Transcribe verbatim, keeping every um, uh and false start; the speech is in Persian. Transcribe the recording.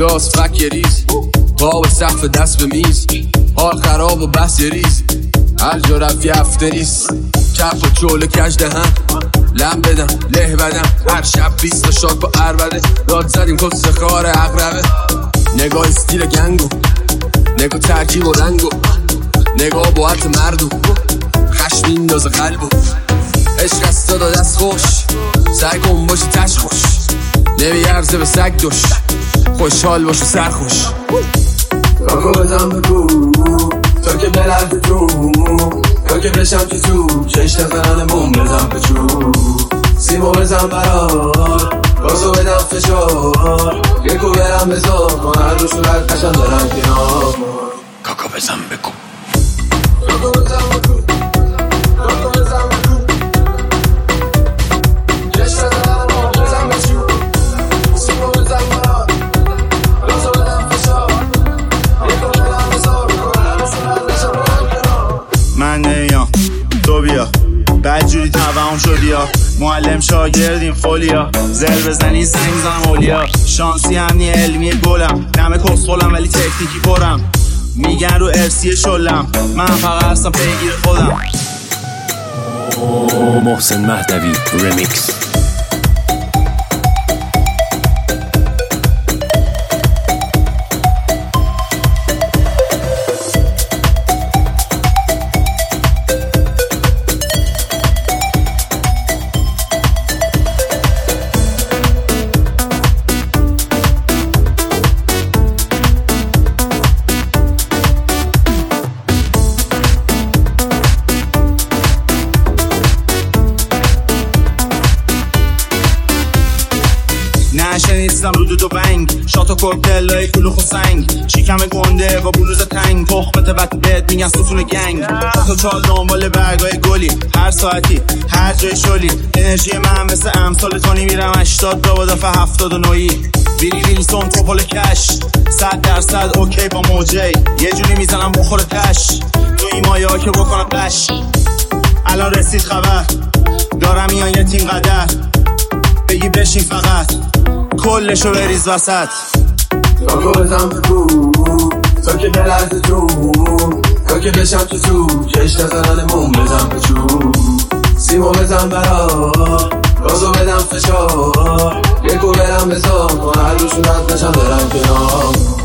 گاز فک ریز، پا به سقف دست به میز، حال خراب و بحث ریز، هر جا رفت یه هفته نیست. کف و چوله کج دهن، لم بدم له بدم، هر شب بیست تا شاد با عربده، داد زدیم کس خار اقربه. نگاه استیل گنگو، نگاه ترکیب و رنگو، نگاه باعت مردو، خشم میندازه قلبو. عشق از تا دست خوش، سعی کن باشی تش خوش، نمیارزه به سگ دوش، خوشحال باش و سرخوش. کاکو بزن بگو تا که بلرد تو، تا که بشم تو تو چشت زنن بوم بزن بچو، سیمو بزن برار گازو بدم فشار، یکو برم بزار من هر رو صورت قشن دارم کنار. کاکو بزن بگو کاکو بزن بگو کاکو بزن بگو چشت زنن بوم بزن بچو، سیمو بزن برار گازو بدم فشار، یکو برم بزار من هر رو صورت قشن دارم کنار. من نمیام تو بیا، بدجوری توهم شدی یا معلم شاگردیم فولیا، زل بزنی سنگ زنم اولیا، شانسی همنی علمی گلم، نمه کسخولم ولی تکنیکی پرم، میگن رو ارسی شلم، من فقط هستم پیگیر خودم. محسن مهدوی رمیکس. نشنیستم رو دو دو بنگ، شات و کوکتل لای کلوخ و سنگ، شیکم گنده با بلوز تنگ، تخمت وقت بهت میگن ستون گنگ، شات و چال دنبال برگای گلی، هر ساعتی هر جای شلی، انرژی من مثل امثال تونی میرم هشتاد را با دفعه هفتاد و نوی، بیری ویلسون توپل کش، صد درصد اوکی با موجی، یه جوری میزنم بخور تش، تو این مایه ها که بکنم قش. الان رسید خبر دارم میان یه تیم قدر، بگی بشین فقط کلشو بریز وسط. کاکو بزن بگو تا که بلرزه تو، تا که بشم تو تو چشت زنن بوم بزن بچو، سیمو بزن برار گازو بدم فشار، یکو برم بزار من هر رو صورت نشم برم کنار.